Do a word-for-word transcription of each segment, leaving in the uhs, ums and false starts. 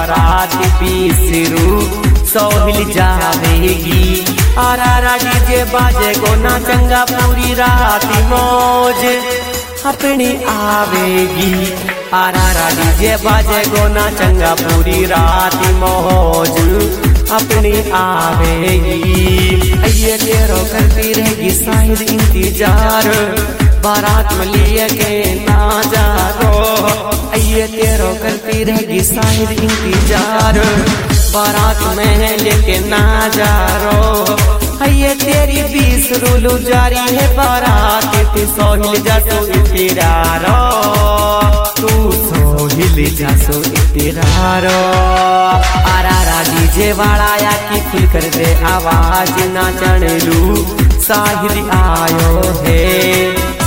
बारात बीसरू सोहिल जावेगी। आरारा डीजे बाजे को ना चंगा पूरी रात मौज अपनी आवेगी। आरारा डीजे बाजे को ना चंगा पूरी रात मौज अपनी आवेगी। ये तेरो करती रहेगी शायद इंतजार बारात में लिए के ना जा रो। ये तेरो करती रहेगी शायद इंतजार बारात में लेके ना जा रो। ये तेरी बीस रूलू जारी है बारात तू सोहिल जासो इतिरारो। तू सोहिल जासो इतिरारो। आरारा डीजे वाला या की खुल कर दे आवाज नाचन लू साहिल आयो है।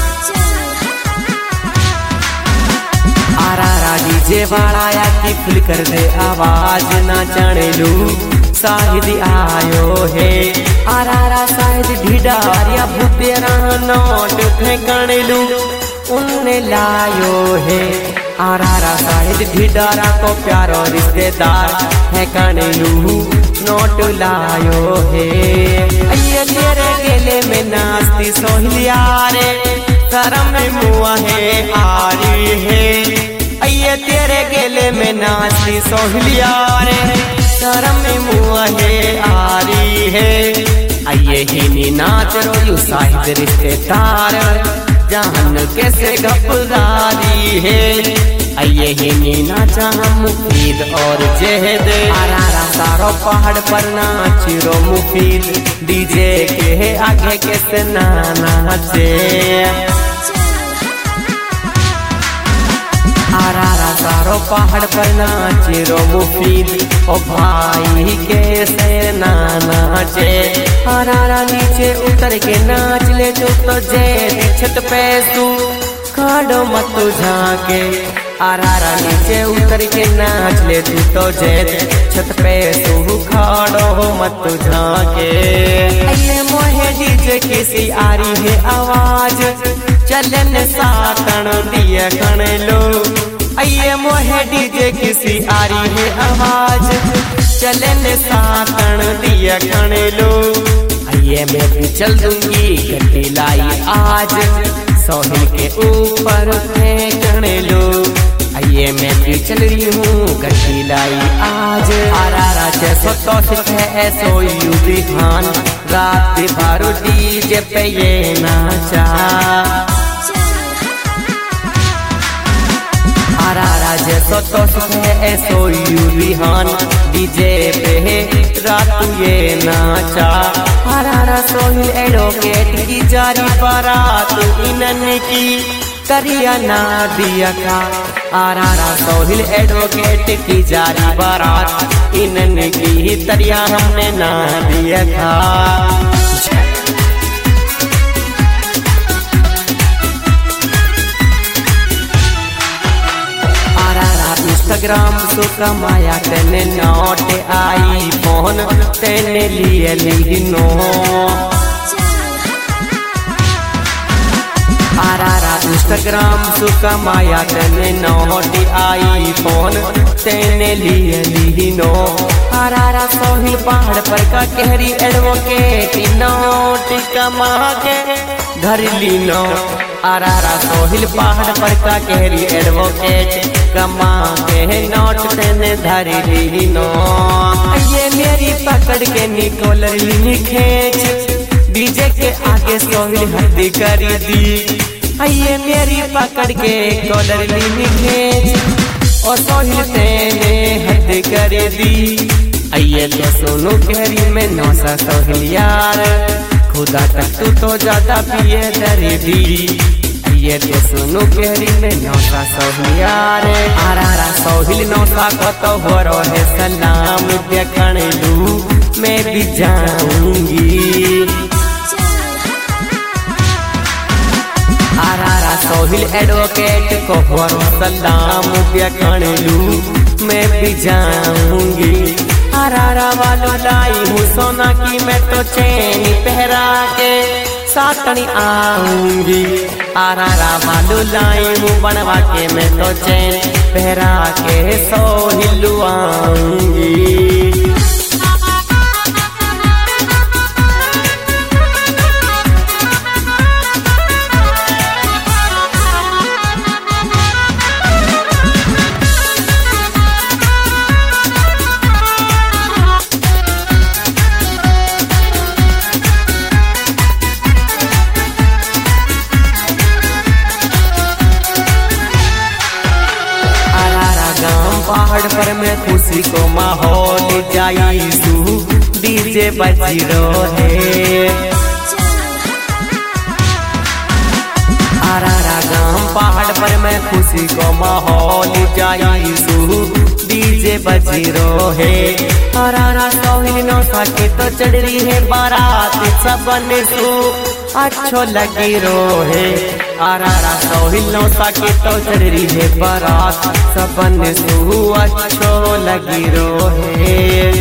आरारा डीजे वाला या की खुल कर दे आवाज नाचन लू साहिल आयो है। आरारा शायद ढिडार या भूतेरा नोट फेंकण लू उनने लायो है। आरारा शायद ढिडारा को प्यारो रिश्तेदार फेंकण लू नोट लायो है। ये तेरे गेले में नाचती सोहिलिया रे शर्म में मुआ है आरी है। ये तेरे गेले में नाचती सोहिलिया रे शर्म में मुआ है आरी है। आइए ही नी नाच रो शाहिद रिश्तेदार जान कैसे गपदारी है। आइए ही नी नाचा मुफीद और जहद। आरारा सारो पहाड़ पर नाच रो मुफीद डीजे के आगे कैसे ना नाचे। आरारा सारो पहाड़ पर नाच रो मुफीद ओ भाई कैसे ना नाचे। आरारा नीचे उतर के नाच ले जो तो जे छत पे तू खाड़ो मत झाके। आरारा नीचे उतर के नाच ले तू तो जे छत पे तू खाड़ो मत झाके। ये मोहे डीजे किसी आरी है आवाज चलन सातन दिया कण लो। ये मोहे डीजे किसी आरी है आवाज चलन सातन दिया कण लो। ये मैं भी चल दूंगी गड्डी लाई आज सोहिल के ऊपर फेंकण लो। ये मैं भी चल रही हूँ गड्डी लाई आज। आरारा जैसो तो सिख है ऐसो यू भी खान रात भर डीजे पे ये नाचा। आरारा जैसो तो सिख है ऐसो यू भी खान डीजे पे रात ये नाचा। आरारा सोहिल एडवोकेट की जारी बारात इनन की तरिया ना दिया का। आरारा सोहिल एडवोकेट की जारी बारात इनन की तरिया हमने ना दिया था। इंस्टाग्राम सो कमाया तेने नोट आई फोन तेने लिए लीनो। आरारा इंस्टाग्राम सो कमाया तेने नोट आई फोन तेने लिए लीनो। आरारा सोहिल पहाड़ पर का कहरी एडवोकेट नोट कमा के घर लीनो। आरारा सोहिल पहाड़ पर का कहरी एडवोकेट कमा के नोट तेने धरी लीनो। ये मेरी पकड़ के निकोलर लीनी खींच डीजे के आगे सोहिल हद करी दी। ये मेरी पकड़ के कॉलर लीनी खींच और सोहिल तेने हद कर दी। ये तो सोनू कहरी में नौसा सोहिल यार खुदा तक तू तो ज्यादा पिए दर्दी। ये तो सोनू कहरी में नौसा सोहिल यार। आरारा सोहिल नौसा को तो हो रहे सलाम देखण लू मैं भी जाऊंगी। आरारा सोहिल एडवोकेट को हो सलाम देखण लू मैं भी जाऊंगी। आरारा वालों लाई हूँ सोना की मैं तो चैन पहरा के सातनी आऊंगी। आरारा वालों लाई हूँ बनवा के मैं तो चैन पहरा के सोहिलुआंगी। पहाड़ पर मैं खुशी को माहौल जाईसू डीजे बजी रहे। आरारा गांव पहाड़ पर मैं खुशी को माहौल जाईसू डीजे बजी रहे। आरारा सोहिल नौ साके तो चढ़ रही है बारात सबन सू अच्छो लगी रोहे। आरारा सोहिल नौ साके तो चढ़ रही है बारात सबन सू अच्छो लगी रोहे।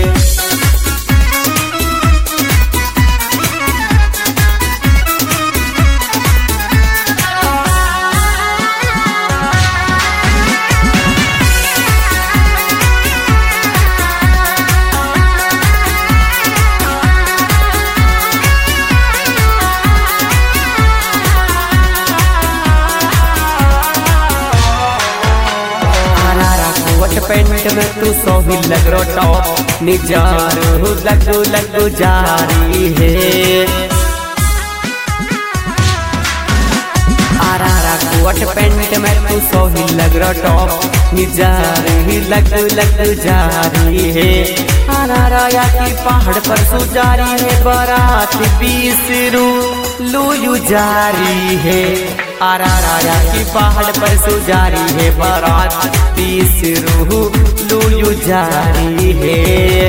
पेंट में तू सोहिल लग रो टॉप निजारू लगू लगू जारी है। आरारा कोट पेंट में तू सोहिल लग रो टॉप निजारू लगू लगू जारी है। आरारा या की पहाड़ पर सुजारी है बारात बीस रू लूयू जारी है। आरारा की पहाड़ पर सुजारी है बारात बीस रू लूयू जारी है।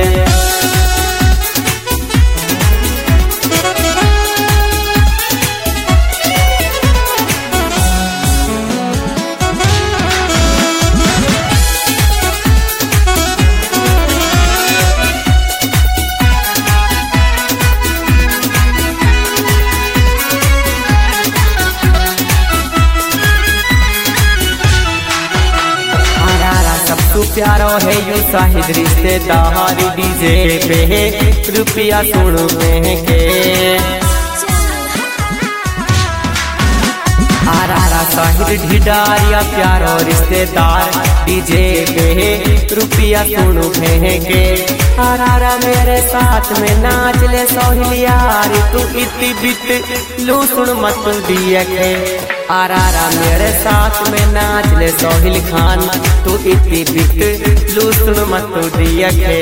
प्यारो है यू शाहिद रिश्तेदार डीजे पे रुपया सुनो के। आरारा शाहिद ढिडारिया प्यारो रिश्तेदार डीजे पे रुपया सुनो के। आरारा मेरे साथ में नाच ले सोहिल यार तू इतनी बित लू सुन मत दिया के। आरारा मेरे साथ में नाच ले सोहिल खान तू इतनी बित लू सुन मत दिया के।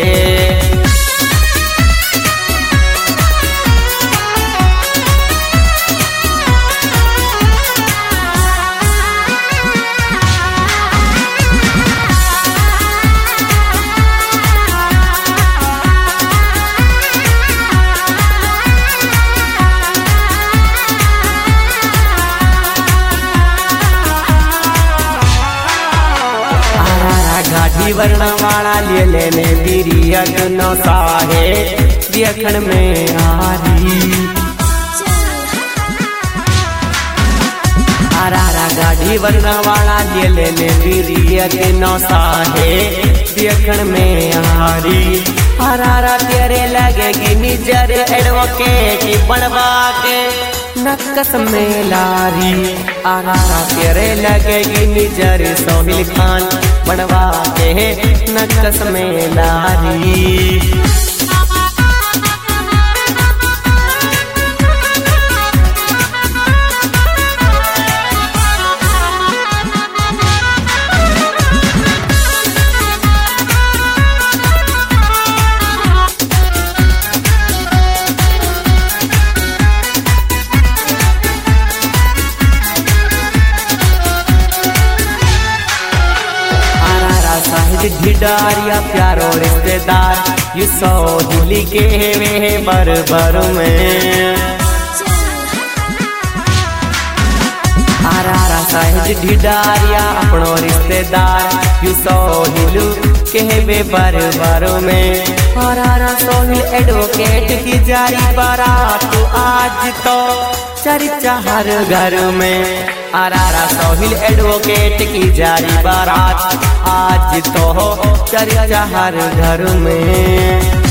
वर्ण वाला ले लेने बिरियक नौ साहे देखन में आरी। आरारा गाड़ी वर्ण वाला ले लेने बिरियक नौ साहे देखन में आरी। आरारा तेरे लगेगी निजर एडवोकेट बनवा के नक्कस में लारी। आरारा तेरे लगेगी निजर सोहिल खान बनवा के नक्कस में लारी। ढिडारिया प्यारो रिश्तेदार यू सोहिल के वे बर बर में। आरारा शाहिद ढिडारिया अपनो रिश्तेदार यू सोहिल कहवे बार बार में हरारा सोहिल एडवोकेट की जारी बारात आज तो चर्चा हर घर में। अरारा सोहिल एडवोकेट की जारी बारात आज तो चर्चा हर घर में।